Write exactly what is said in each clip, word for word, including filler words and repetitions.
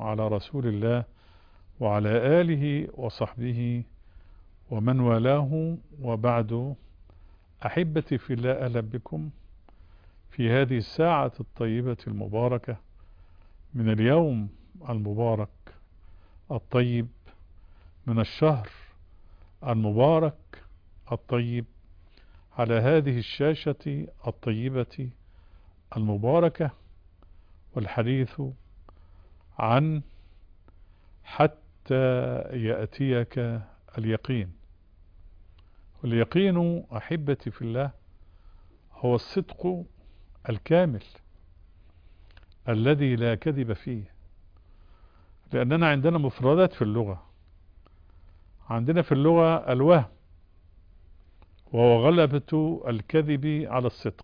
على رسول الله وعلى آله وصحبه ومن والاه، وبعد. أحبتي في الله، أهلا بكم في هذه الساعة الطيبة المباركة من اليوم المبارك الطيب، من الشهر المبارك الطيب، على هذه الشاشة الطيبة المباركة، والحديث عن حتى يأتيك اليقين. واليقين أحبتي في الله هو الصدق الكامل الذي لا كذب فيه، لأننا عندنا مفردات في اللغة. عندنا في اللغة الوهم، وهو غلبة الكذب على الصدق.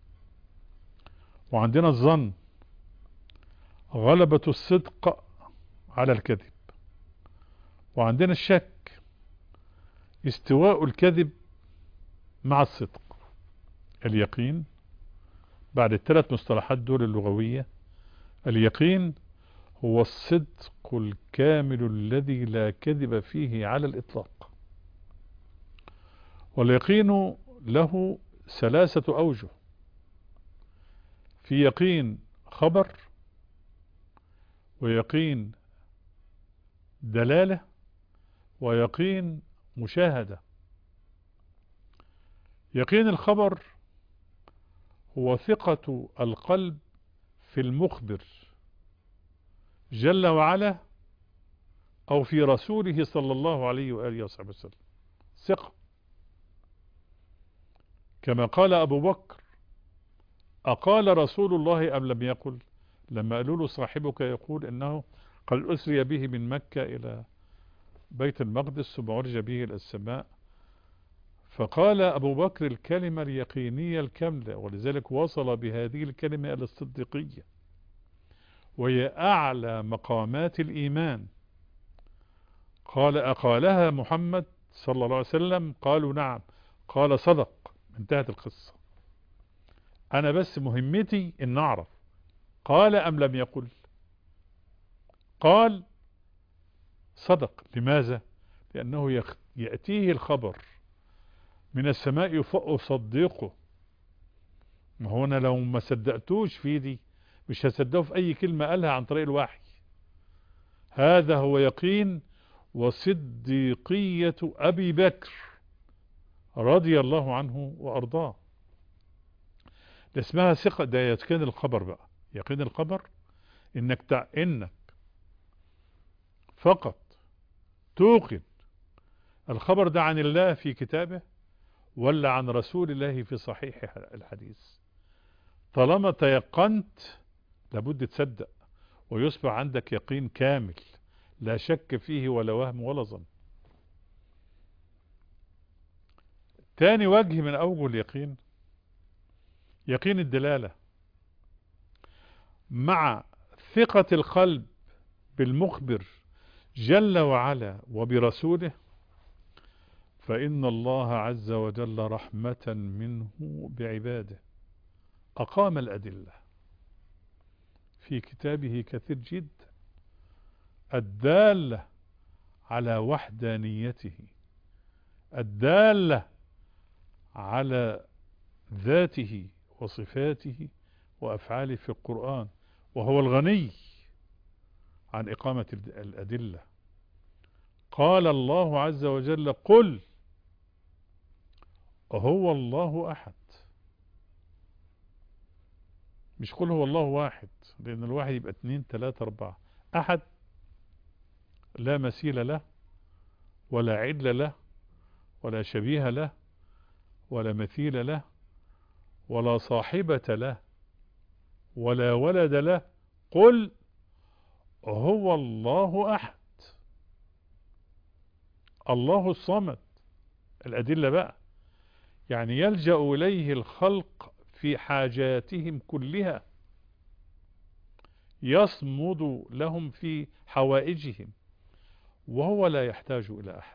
وعندنا الظن، غلبة الصدق على الكذب. وعندنا الشك، استواء الكذب مع الصدق. اليقين بعد الثلاث مصطلحات دول اللغوية، اليقين هو الصدق الكامل الذي لا كذب فيه على الإطلاق. واليقين له ثلاثة أوجه: في يقين خبر، ويقين دلالة، ويقين مشاهدة. يقين الخبر هو ثقة القلب في المخبر جل وعلا أو في رسوله صلى الله عليه وآله وصحبه وسلم، ثقة. كما قال أبو بكر: أقال رسول الله أم لم يقل؟ لما قالوا له صاحبك يقول إنه قد أسري به من مكة إلى بيت المقدس ثم عرج به إلى السماء، فقال أبو بكر الكلمة اليقينية الكاملة، ولذلك وصل بهذه الكلمة إلى الصديقية، وهي أعلى مقامات الإيمان. قال: أقالها محمد صلى الله عليه وسلم؟ قالوا: نعم. قال: صدق. انتهت القصة. أنا بس مهمتي إن أعرف قال أم لم يقل. قال: صدق. لماذا؟ لأنه يأتيه الخبر من السماء فأصدقه. ما هو أنا لو ما صدقتوش في دي مش هصدقه في أي كلمة قالها عن طريق الوحي. هذا هو يقين وصديقية أبي بكر رضي الله عنه وأرضاه. ده اسمها ثقة. ده يقين الخبر بقى. يقين الخبر إنك تع... إنك فقط توقن الخبر ده عن الله في كتابه ولا عن رسول الله في صحيح الحديث. طالما تيقنت لابد تصدق، ويصبح عندك يقين كامل لا شك فيه ولا وهم ولا ظن. تاني وجه من أوجه اليقين يقين الدلالة. مع ثقة القلب بالمخبر جل وعلا وبرسوله، فإن الله عز وجل رحمة منه بعباده أقام الأدلة في كتابه كثير جدا الدالة على وحدانيته، الدالة على ذاته وصفاته وأفعاله في القرآن، وهو الغني عن إقامة الأدلة. قال الله عز وجل: قل هو الله أحد. مش قل هو الله واحد، لأن الواحد يبقى اتنين تلاتة أربعة. أحد لا مثيل له ولا عدل له ولا شبيه له ولا مثيل له ولا صاحبة له ولا ولد له. قل هو الله أحد، الله الصمد. الأدلة بقى يعني يلجأ إليه الخلق في حاجاتهم كلها، يصمد لهم في حوائجهم، وهو لا يحتاج إلى أحد.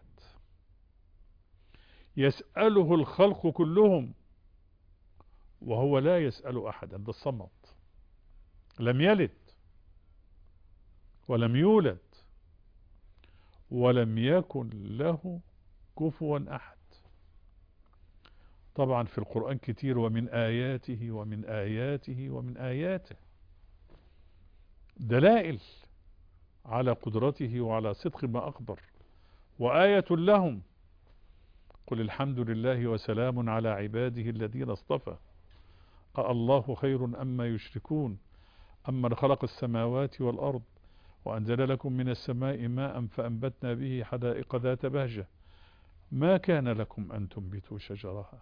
يسأله الخلق كلهم وهو لا يسأل أحدا. ده الصمد. لم يلد ولم يولد ولم يكن له كفوا أحد. طبعا في القرآن كتير، ومن آياته ومن آياته ومن آياته، دلائل على قدرته وعلى صدق ما أخبر. وآية لهم قل الحمد لله وسلام على عباده الذين اصطفى أالله خير أما يشركون أمن خلق السماوات والأرض وأنزل لكم من السماء ماء فأنبتنا به حدائق ذات بهجة ما كان لكم أن تنبتوا شجرها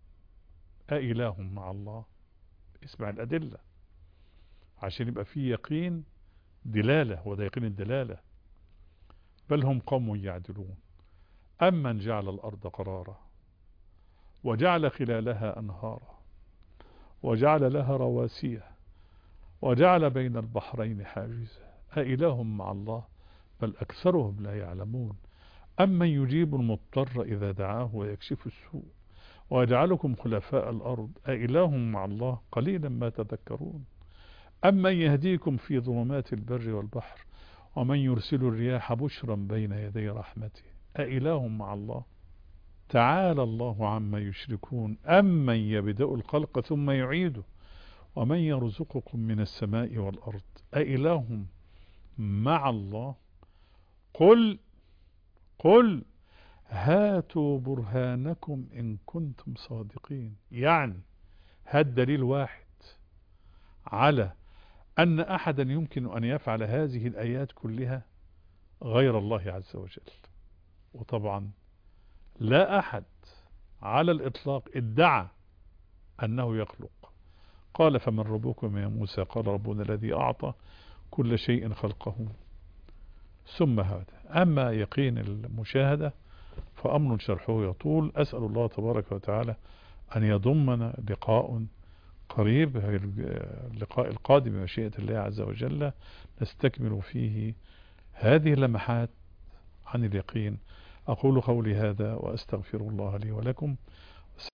أإله مع الله. اسمع الأدلة عشان يبقى فيه يقين دلالة، وده يقين الدلالة. بل هم قوم يعدلون. أمن جعل الأرض قرارا وجعل خلالها أنهارا وجعل لها رواسي وجعل بين البحرين حاجزا أإله مع الله بل أكثرهم لا يعلمون. أمن يجيب المضطر إذا دعاه ويكشف السوء ويجعلكم خلفاء الأرض أإله مع الله قليلا ما تذكرون. أمن يهديكم في ظلمات البر والبحر ومن يرسل الرياح بشرا بين يدي رحمته أإله مع الله تعالى الله عما يشركون. أمن يبدأ الخلق ثم يعيده ومن يرزقكم من السماء والأرض أإله مع الله قل قل هاتوا برهانكم إن كنتم صادقين. يعني هات دليل واحد على أن أحدا يمكن أن يفعل هذه الآيات كلها غير الله عز وجل. وطبعا لا أحد على الإطلاق ادعى أنه يخلق. قال فمن ربكم يا موسى قال ربنا الذي أعطى كل شيء خلقه ثم هذا. أما يقين المشاهدة فأمر شرحه يطول. أسأل الله تبارك وتعالى أن يضمنا لقاء قريب، اللقاء القادم بمشيئة الله عز وجل نستكمل فيه هذه اللمحات عن اليقين. أقول قولي هذا وأستغفر الله لي ولكم